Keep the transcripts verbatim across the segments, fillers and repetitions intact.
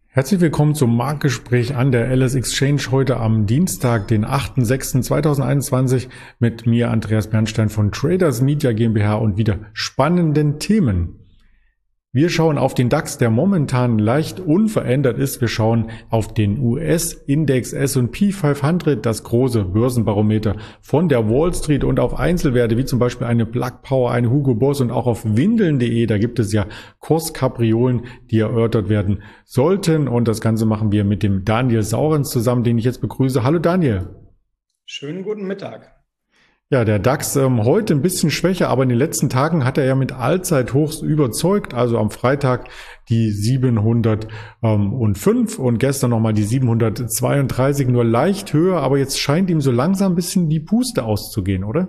Herzlich willkommen zum Marktgespräch an der L S Exchange heute am Dienstag, den achten sechsten zweitausendeinundzwanzig mit mir, Andreas Bernstein von Traders Media GmbH und wieder spannenden Themen. Wir schauen auf den DAX, der momentan leicht unverändert ist. Wir schauen auf den U S-Index S und P fünfhundert, das große Börsenbarometer von der Wall Street und auf Einzelwerte wie zum Beispiel eine Plug Power, eine Hugo Boss und auch auf windeln punkt de. Da gibt es ja Kurskapriolen, die erörtert werden sollten. Und das Ganze machen wir mit dem Daniel Saurens zusammen, den ich jetzt begrüße. Hallo Daniel. Schönen guten Mittag. Ja, der DAX ähm, heute ein bisschen schwächer, aber in den letzten Tagen hat er ja mit Allzeithochs überzeugt. Also am Freitag die siebenhundertfünf und gestern nochmal die siebenhundertzweiunddreißig, nur leicht höher. Aber jetzt scheint ihm so langsam ein bisschen die Puste auszugehen, oder?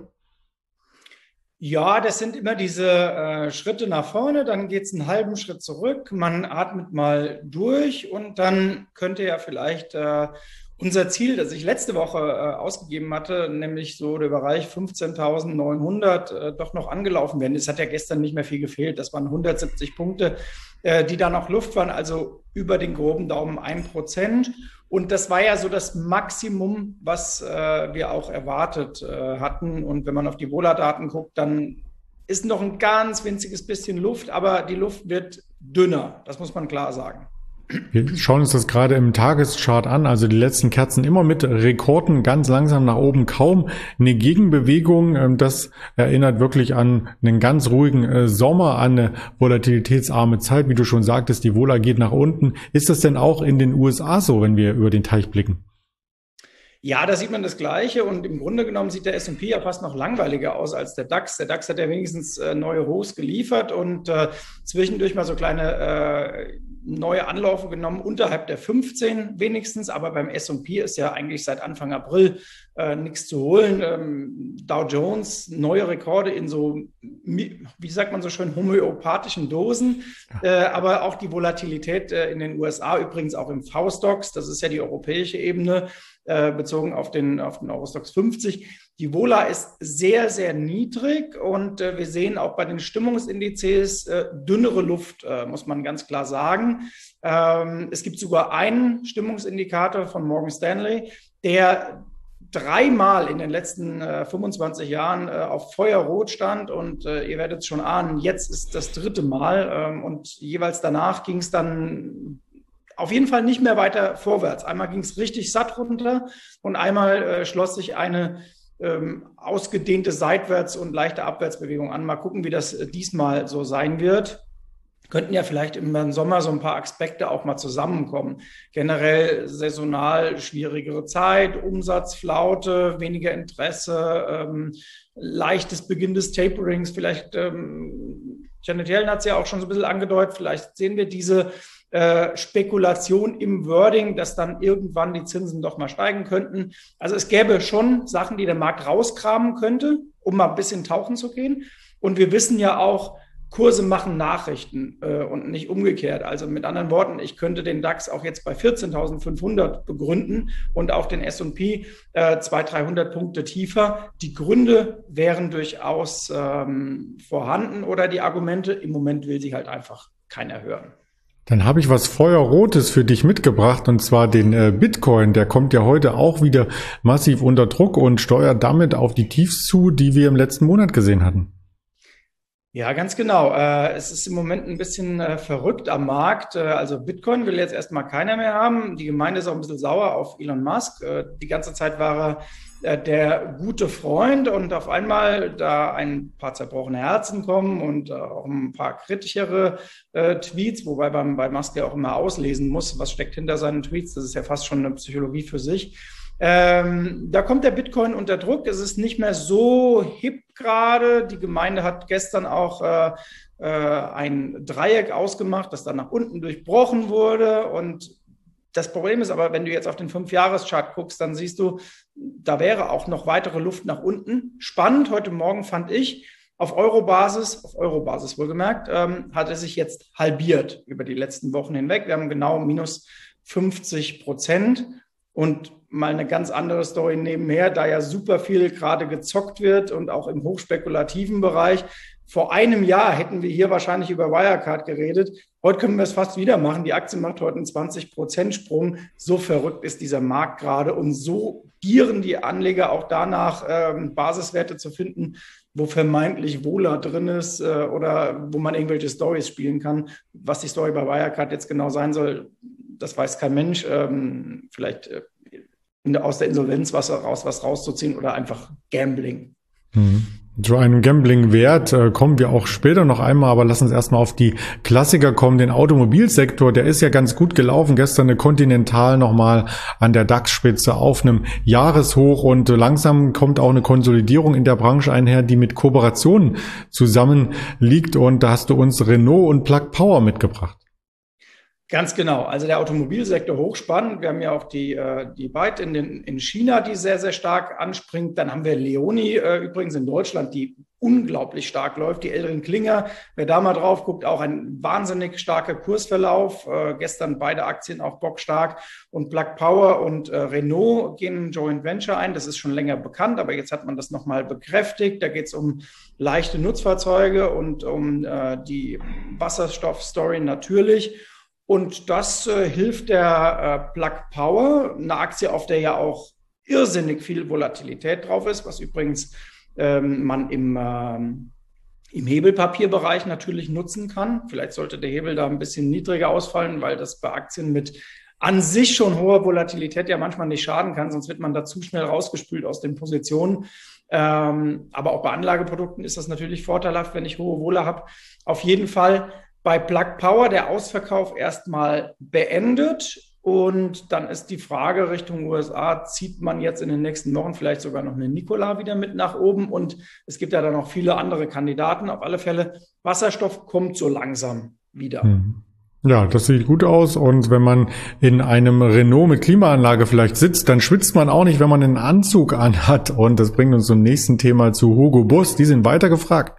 Ja, das sind immer diese äh, Schritte nach vorne, dann geht es einen halben Schritt zurück, man atmet mal durch und dann könnte ja vielleicht äh, unser Ziel, das ich letzte Woche äh, ausgegeben hatte, nämlich so der Bereich fünfzehntausendneunhundert, äh, doch noch angelaufen werden. Es hat ja gestern nicht mehr viel gefehlt. Das waren hundertsiebzig Punkte, äh, die da noch Luft waren, also über den groben Daumen ein Prozent. Und das war ja so das Maximum, was äh, wir auch erwartet äh, hatten. Und wenn man auf die Vola-Daten guckt, dann ist noch ein ganz winziges bisschen Luft, aber die Luft wird dünner. Das muss man klar sagen. Wir schauen uns das gerade im Tageschart an, also die letzten Kerzen immer mit Rekorden, ganz langsam nach oben, kaum eine Gegenbewegung. Das erinnert wirklich an einen ganz ruhigen Sommer, an eine volatilitätsarme Zeit, wie du schon sagtest, die Vola geht nach unten. Ist das denn auch in den U S A so, wenn wir über den Teich blicken? Ja, da sieht man das Gleiche und im Grunde genommen sieht der S und P ja fast noch langweiliger aus als der DAX. Der DAX hat ja wenigstens äh, neue Hochs geliefert und äh, zwischendurch mal so kleine äh, neue Anläufe genommen, unterhalb der fünfzehn wenigstens, aber beim S und P ist ja eigentlich seit Anfang April äh, nichts zu holen. Ähm, Dow Jones, neue Rekorde in so, wie sagt man so schön, homöopathischen Dosen, äh, aber auch die Volatilität äh, in den U S A, übrigens auch im V-Stocks, das ist ja die europäische Ebene, äh, bezogen auf den, auf den Eurostoxx fünfzig. Die Vola ist sehr, sehr niedrig und äh, wir sehen auch bei den Stimmungsindizes äh, dünnere Luft, äh, muss man ganz klar sagen. Ähm, es gibt sogar einen Stimmungsindikator von Morgan Stanley, der dreimal in den letzten äh, fünfundzwanzig Jahren äh, auf Feuerrot stand und äh, ihr werdet es schon ahnen, jetzt ist das dritte Mal ähm, und jeweils danach ging es dann auf jeden Fall nicht mehr weiter vorwärts. Einmal ging es richtig satt runter und einmal äh, schloss sich eine ähm, ausgedehnte Seitwärts- und leichte Abwärtsbewegung an. Mal gucken, wie das äh, diesmal so sein wird. Könnten ja vielleicht im Sommer so ein paar Aspekte auch mal zusammenkommen. Generell saisonal schwierigere Zeit, Umsatzflaute, weniger Interesse, ähm, leichtes Beginn des Taperings. Vielleicht, ähm, Janet Yellen hat es ja auch schon so ein bisschen angedeutet, vielleicht sehen wir diese Äh, Spekulation im Wording, dass dann irgendwann die Zinsen doch mal steigen könnten. Also es gäbe schon Sachen, die der Markt rauskramen könnte, um mal ein bisschen tauchen zu gehen. Und wir wissen ja auch, Kurse machen Nachrichten äh, und nicht umgekehrt. Also mit anderen Worten, ich könnte den DAX auch jetzt bei vierzehntausendfünfhundert begründen und auch den S und P äh, zweihundert, dreihundert Punkte tiefer. Die Gründe wären durchaus ähm, vorhanden oder die Argumente. Im Moment will sie halt einfach keiner hören. Dann habe ich was Feuerrotes für dich mitgebracht und zwar den äh, Bitcoin. Der kommt ja heute auch wieder massiv unter Druck und steuert damit auf die Tiefs zu, die wir im letzten Monat gesehen hatten. Ja, ganz genau. Äh, es ist im Moment ein bisschen äh, verrückt am Markt. Äh, also Bitcoin will jetzt erstmal keiner mehr haben. Die Gemeinde ist auch ein bisschen sauer auf Elon Musk. Äh, die ganze Zeit war er äh, der gute Freund und auf einmal, da ein paar zerbrochene Herzen kommen und äh, auch ein paar kritischere äh, Tweets, wobei man bei Musk ja auch immer auslesen muss, was steckt hinter seinen Tweets. Das ist ja fast schon eine Psychologie für sich. Ähm, da kommt der Bitcoin unter Druck. Es ist nicht mehr so hip gerade. Die Gemeinde hat gestern auch äh, äh, ein Dreieck ausgemacht, das dann nach unten durchbrochen wurde. Und das Problem ist aber, wenn du jetzt auf den Fünf-Jahres-Chart guckst, dann siehst du, da wäre auch noch weitere Luft nach unten. Spannend, heute Morgen fand ich, auf Euro-Basis, auf Euro-Basis wohlgemerkt, ähm, hat er sich jetzt halbiert über die letzten Wochen hinweg. Wir haben genau minus fünfzig Prozent. Und mal eine ganz andere Story nebenher, da ja super viel gerade gezockt wird und auch im hochspekulativen Bereich, vor einem Jahr hätten wir hier wahrscheinlich über Wirecard geredet. Heute können wir es fast wieder machen. Die Aktie macht heute einen zwanzig Prozent Sprung. So verrückt ist dieser Markt gerade und so gieren die Anleger auch danach, ähm, Basiswerte zu finden, wo vermeintlich Wohler drin ist äh, oder wo man irgendwelche Stories spielen kann. Was die Story bei Wirecard jetzt genau sein soll, das weiß kein Mensch. Ähm, vielleicht äh, in der, aus der Insolvenz was raus, was rauszuziehen oder einfach Gambling. Mhm. Zu einem Gambling-Wert äh, kommen wir auch später noch einmal, aber lass uns erstmal auf die Klassiker kommen. Den Automobilsektor, der ist ja ganz gut gelaufen. Gestern eine Continental nochmal an der DAX-Spitze auf einem Jahreshoch und langsam kommt auch eine Konsolidierung in der Branche einher, die mit Kooperationen zusammenliegt, und da hast du uns Renault und Plug Power mitgebracht. Ganz genau. Also der Automobilsektor hochspannend. Wir haben ja auch die, äh, die Byte in, den, in China, die sehr, sehr stark anspringt. Dann haben wir Leoni äh, übrigens in Deutschland, die unglaublich stark läuft. Die älteren Klinger, wer da mal drauf guckt, auch ein wahnsinnig starker Kursverlauf. Äh, gestern beide Aktien auch bockstark. Und Plug Power und äh, Renault gehen ein Joint Venture ein. Das ist schon länger bekannt, aber jetzt hat man das nochmal bekräftigt. Da geht es um leichte Nutzfahrzeuge und um äh, die Wasserstoffstory natürlich. Und das äh, hilft der äh, Plug Power, eine Aktie, auf der ja auch irrsinnig viel Volatilität drauf ist, was übrigens ähm, man im, ähm, im Hebelpapierbereich natürlich nutzen kann. Vielleicht sollte der Hebel da ein bisschen niedriger ausfallen, weil das bei Aktien mit an sich schon hoher Volatilität ja manchmal nicht schaden kann, sonst wird man da zu schnell rausgespült aus den Positionen. Ähm, aber auch bei Anlageprodukten ist das natürlich vorteilhaft, wenn ich hohe Wohler habe. Auf jeden Fall bei Plug Power der Ausverkauf erstmal beendet, und dann ist die Frage Richtung U S A, zieht man jetzt in den nächsten Wochen vielleicht sogar noch eine Nikola wieder mit nach oben, und es gibt ja dann noch viele andere Kandidaten. Auf alle Fälle, Wasserstoff kommt so langsam wieder. Hm. Ja, das sieht gut aus, und wenn man in einem Renault mit Klimaanlage vielleicht sitzt, dann schwitzt man auch nicht, wenn man einen Anzug anhat, und das bringt uns zum nächsten Thema, zu Hugo Boss. Die sind weiter gefragt.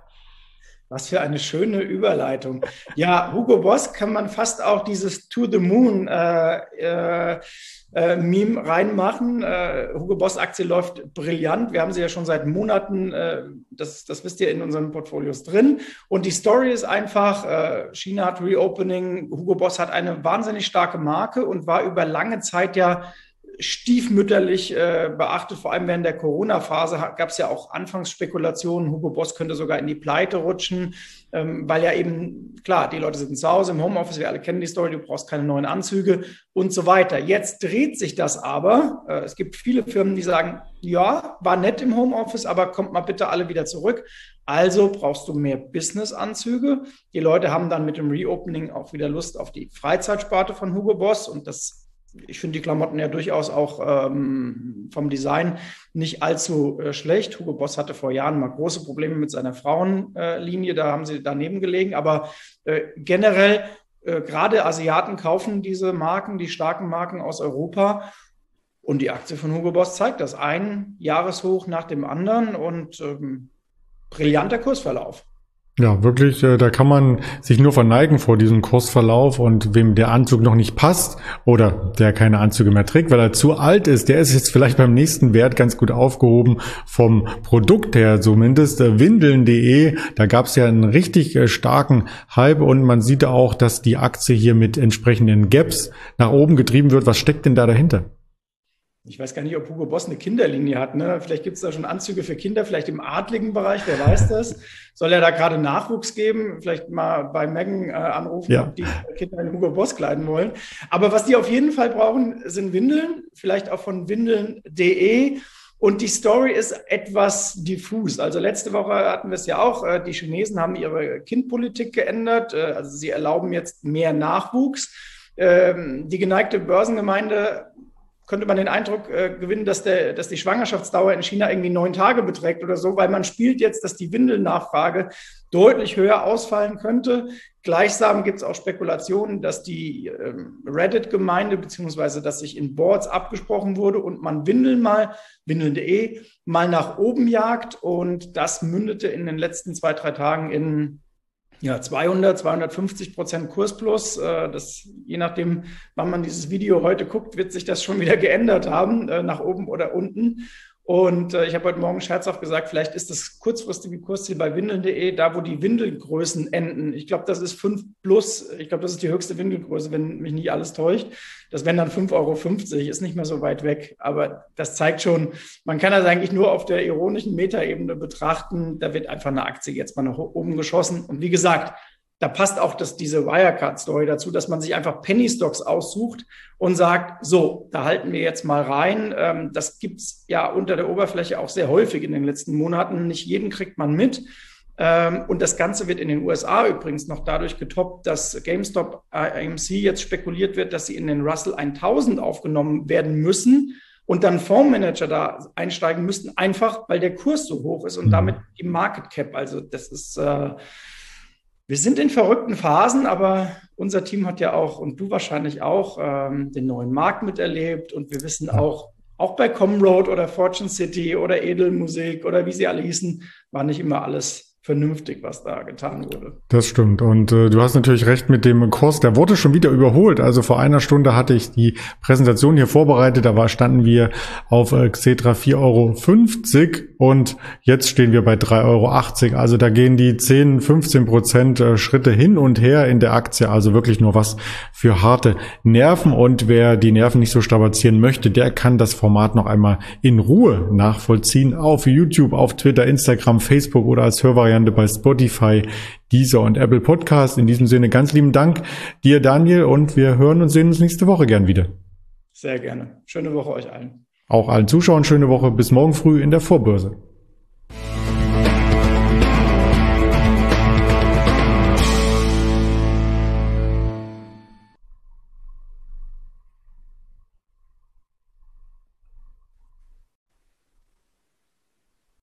Was für eine schöne Überleitung. Ja, Hugo Boss kann man fast auch dieses To the Moon äh, äh, äh, Meme reinmachen. Äh, Hugo Boss Aktie läuft brillant. Wir haben sie ja schon seit Monaten, äh, das, das wisst ihr, in unseren Portfolios drin. Und die Story ist einfach, äh, China hat Reopening. Hugo Boss hat eine wahnsinnig starke Marke und war über lange Zeit ja stiefmütterlich äh, beachtet. Vor allem während der Corona-Phase gab es ja auch Anfangsspekulationen, Hugo Boss könnte sogar in die Pleite rutschen, ähm, weil ja eben, klar, die Leute sitzen zu Hause im Homeoffice, wir alle kennen die Story, du brauchst keine neuen Anzüge und so weiter. Jetzt dreht sich das aber. Äh, es gibt viele Firmen, die sagen, ja, war nett im Homeoffice, aber kommt mal bitte alle wieder zurück. Also brauchst du mehr Business-Anzüge. Die Leute haben dann mit dem Reopening auch wieder Lust auf die Freizeitsparte von Hugo Boss, und das ich finde die Klamotten ja durchaus auch ähm, vom Design nicht allzu äh, schlecht. Hugo Boss hatte vor Jahren mal große Probleme mit seiner Frauenlinie, äh, da haben sie daneben gelegen. Aber äh, generell, äh, gerade Asiaten kaufen diese Marken, die starken Marken aus Europa. Und die Aktie von Hugo Boss zeigt das. Ein Jahreshoch nach dem anderen und ähm, brillanter Kursverlauf. Ja, wirklich, da kann man sich nur verneigen vor diesem Kursverlauf, und wem der Anzug noch nicht passt oder der keine Anzüge mehr trägt, weil er zu alt ist, der ist jetzt vielleicht beim nächsten Wert ganz gut aufgehoben vom Produkt her, zumindest windeln punkt de. Da gab es ja einen richtig starken Hype, und man sieht auch, dass die Aktie hier mit entsprechenden Gaps nach oben getrieben wird. Was steckt denn da dahinter? Ich weiß gar nicht, ob Hugo Boss eine Kinderlinie hat. Ne? Vielleicht gibt es da schon Anzüge für Kinder, vielleicht im adligen Bereich, wer weiß das. Soll er da gerade Nachwuchs geben? Vielleicht mal bei Megan äh, anrufen, ja, ob die Kinder in Hugo Boss kleiden wollen. Aber was die auf jeden Fall brauchen, sind Windeln, vielleicht auch von windeln punkt de. Und die Story ist etwas diffus. Also letzte Woche hatten wir es ja auch, äh, die Chinesen haben ihre Kindpolitik geändert. Äh, also sie erlauben jetzt mehr Nachwuchs. Ähm, die geneigte Börsengemeinde könnte man den Eindruck äh, gewinnen, dass, der, dass die Schwangerschaftsdauer in China irgendwie neun Tage beträgt oder so, weil man spielt jetzt, dass die Windelnachfrage deutlich höher ausfallen könnte. Gleichsam gibt es auch Spekulationen, dass die ähm, Reddit-Gemeinde beziehungsweise dass sich in Boards abgesprochen wurde und man Windeln mal, windeln punkt de, mal nach oben jagt, und das mündete in den letzten zwei, drei Tagen in ja, zweihundert, zweihundertfünfzig Prozent Kursplus. Das, je nachdem, wann man dieses Video heute guckt, wird sich das schon wieder geändert haben, nach oben oder unten. Und äh, ich habe heute Morgen scherzhaft gesagt, vielleicht ist das kurzfristige Kursziel bei windeln punkt de, da wo die Windelgrößen enden. Ich glaube, das ist fünf plus. Ich glaube, das ist die höchste Windelgröße, wenn mich nicht alles täuscht. Das wären dann fünf Euro fünfzig, ist nicht mehr so weit weg. Aber das zeigt schon, man kann das eigentlich nur auf der ironischen Metaebene betrachten. Da wird einfach eine Aktie jetzt mal nach oben geschossen. Und wie gesagt, da passt auch das, diese Wirecard-Story dazu, dass man sich einfach Penny-Stocks aussucht und sagt, so, da halten wir jetzt mal rein. Ähm, das gibt's ja unter der Oberfläche auch sehr häufig in den letzten Monaten. Nicht jeden kriegt man mit. Ähm, und das Ganze wird in den U S A übrigens noch dadurch getoppt, dass GameStop A M C jetzt spekuliert wird, dass sie in den Russell tausend aufgenommen werden müssen und dann Fondsmanager da einsteigen müssten, einfach weil der Kurs so hoch ist und damit die Market Cap. Also das ist... Äh, Wir sind in verrückten Phasen, aber unser Team hat ja auch, und du wahrscheinlich auch, ähm, den neuen Markt miterlebt. Und wir wissen auch, auch bei Comroad oder Fortune City oder Edelmusik oder wie sie alle hießen, war nicht immer alles vernünftig, was da getan wurde. Das stimmt. Und äh, du hast natürlich recht mit dem Kurs. Der wurde schon wieder überholt. Also vor einer Stunde hatte ich die Präsentation hier vorbereitet. Da war, standen wir auf äh, Xetra vier Euro fünfzig und jetzt stehen wir bei drei Euro achtzig. Also da gehen die zehn, fünfzehn Prozent äh, Schritte hin und her in der Aktie. Also wirklich nur was für harte Nerven. Und wer die Nerven nicht so strapazieren möchte, der kann das Format noch einmal in Ruhe nachvollziehen auf YouTube, auf Twitter, Instagram, Facebook oder als Hörvariante bei Spotify, Deezer und Apple Podcast. In diesem Sinne ganz lieben Dank dir, Daniel, und wir hören und sehen uns nächste Woche gern wieder. Sehr gerne. Schöne Woche euch allen. Auch allen Zuschauern schöne Woche. Bis morgen früh in der Vorbörse.